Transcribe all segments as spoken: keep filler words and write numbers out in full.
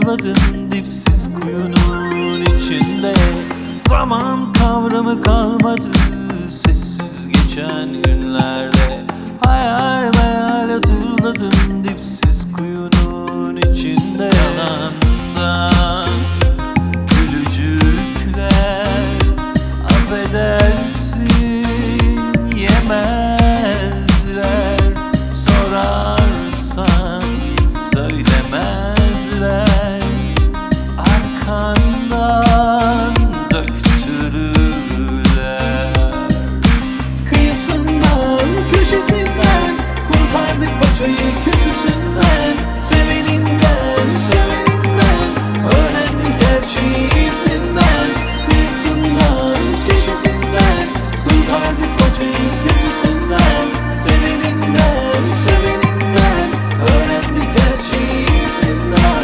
hatırladım dipsiz kuyunun içinde. Zaman kavramı kalmadı sessiz geçen günlerde. Hayal meyal hatırladım dipsiz kuyunun içinde. Yalandan gülücükler, affedersin yemezler. Sorarsan söylemezler. Arkandan döktürürler. Kıyısından, köşesinden kurtardık paçayı kötüsünden. Seveninden, seveninden öğrendik her şeyi iyisinden. Kıyısından, köşesinden kurtardık paçayı kötüsünden. Seveninden, seveninden öğrendik her şeyi iyisinden.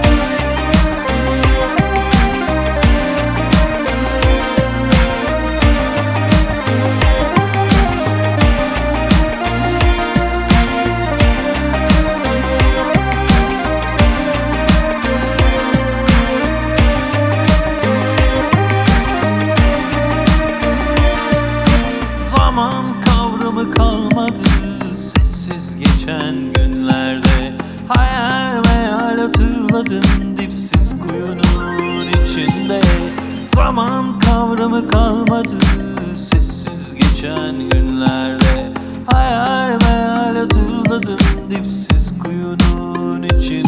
Zaman kavramı kalmadı sessiz geçen günlerde. Hayal meyal hatırladım dipsiz kuyunun içinde. Zaman kavramı kalmadı sessiz geçen günlerde. Hayal meyal hatırladım dipsiz kuyunun içinde.